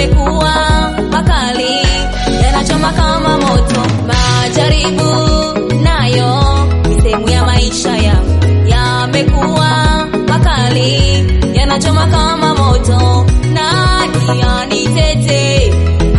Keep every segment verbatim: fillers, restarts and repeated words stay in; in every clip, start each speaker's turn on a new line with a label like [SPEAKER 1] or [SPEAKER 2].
[SPEAKER 1] yamekuwa makali, yanachoma kama moto. Majaribu nayo ni sehemu ya maisha yangu, yamekuwa makali, yanachoma kama moto. Nani anitete?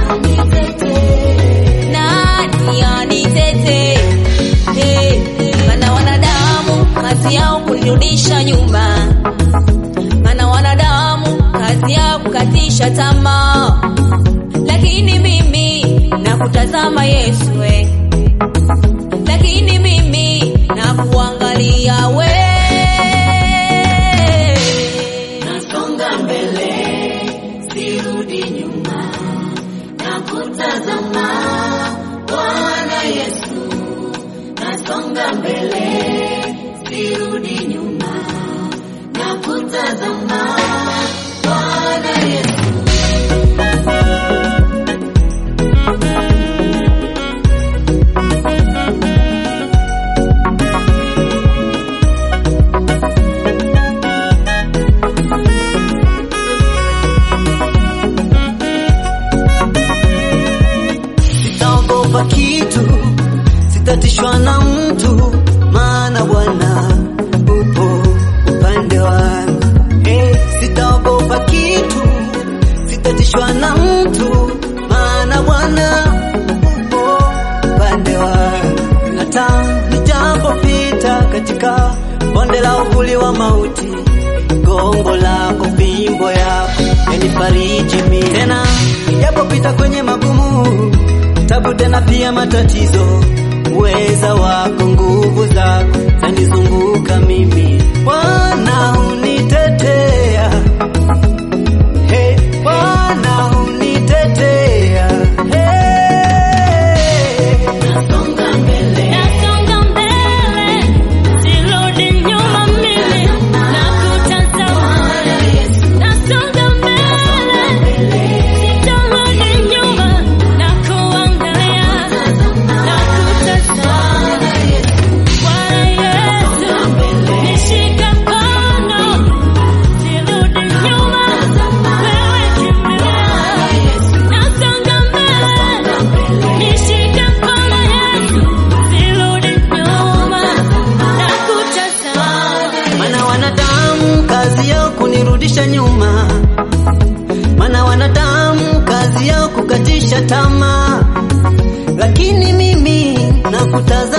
[SPEAKER 1] Nani anitete? Hey, mana wanadamu kazi yao kunirudisha nyuma, mana wanadamu kazi yao kukatisha tamaa, lakini mimi nakutazama Yesu we, lakini mimi nakuangalia we.
[SPEAKER 2] Nasonga mbele, sirudi nyuma, nakutazama Bwana Yesu. Nasonga mbele, sirudi nyuma, nakutazama Bwana Yesu.
[SPEAKER 3] Sitaogopa kitu, sitatishwa na mtu, maana Bwana upo upande wangu. Hey, sitaogopa kitu, sitatishwa na mtu, maana Bwana upo upande wangu. Hata nijapopita katika bonde la uvuli wa mauti, gongo lako, fimbo yako yanifariji mimi. Tena japopita kwenye magumu, tabu tena pia matatizo, uweza wako, nguvu zako zanizunguka mimi. Bwana unitetea, hey, Bwana unitetea, hey.
[SPEAKER 2] Nasonga mbele,
[SPEAKER 1] Nasonga mbele, sirudi nyuma mimi, nakutazama Yesu. Nasonga mbele, sitarudi nyuma, nakuangalia, nakutazama Bwana Yesu. Nishike mkono, sirudi nyuma, wewe kimbilio. Nasonga mbele, nishike mkono Yesu, sirudi nyuma, nakutazama.
[SPEAKER 3] Mana wanadamu kazi yao kunirudisha nyuma, mana wanadamu kazi yao kukatisha tamaa, lakini mimi nakutazama